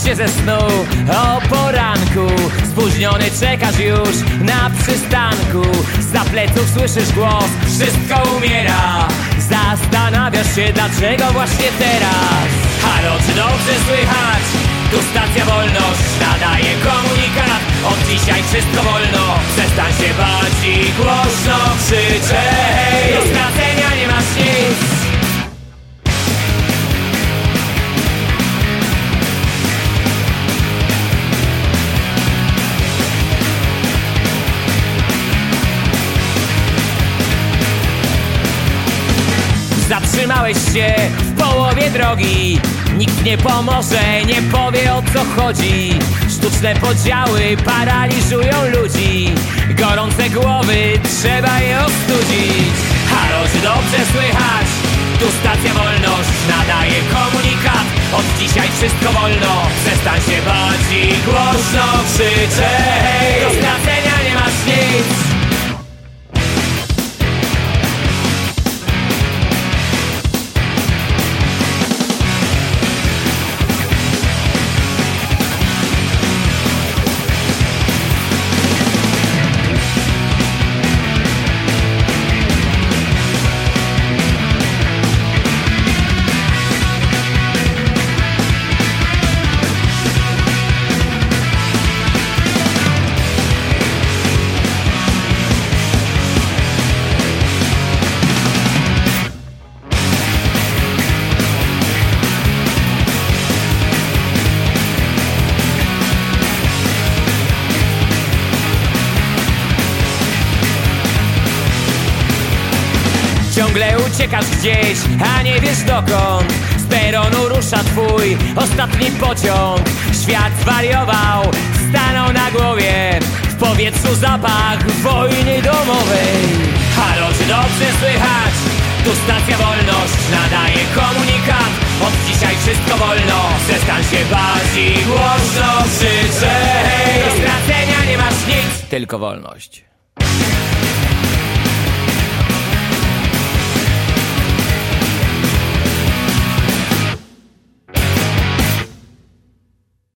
się ze snu o poranku. Spóźniony czekasz już na przystanku. Za pleców słyszysz głos, wszystko umiera. Zastanawiasz się, dlaczego właśnie teraz. Halo, czy dobrze słychać? Tu stacja Wolność nadaje komunikat. Od dzisiaj wszystko wolno, przestań się bać i głośno krzyczę hej. Do stracenia nie masz nic. Zatrzymałeś się w połowie drogi. Nikt nie pomoże, nie powie, o co chodzi. Sztuczne podziały paraliżują ludzi. Gorące głowy, trzeba je ostudzić. Halo, czy dobrze słychać? Tu stacja Wolność nadaje komunikat. Od dzisiaj wszystko wolno, przestań się bać i głośno krzyczę hej. Do stracenia nie masz nic. Ciągle uciekasz gdzieś, a nie wiesz dokąd. Z peronu rusza twój ostatni pociąg. Świat zwariował, stanął na głowie. W powietrzu zapach wojny domowej. Halo, czy dobrze słychać? Tu stacja Wolność nadaje komunikat. Od dzisiaj wszystko wolno, przestań się bać i głośno krzyczę hej. Do stracenia nie masz nic, tylko wolność.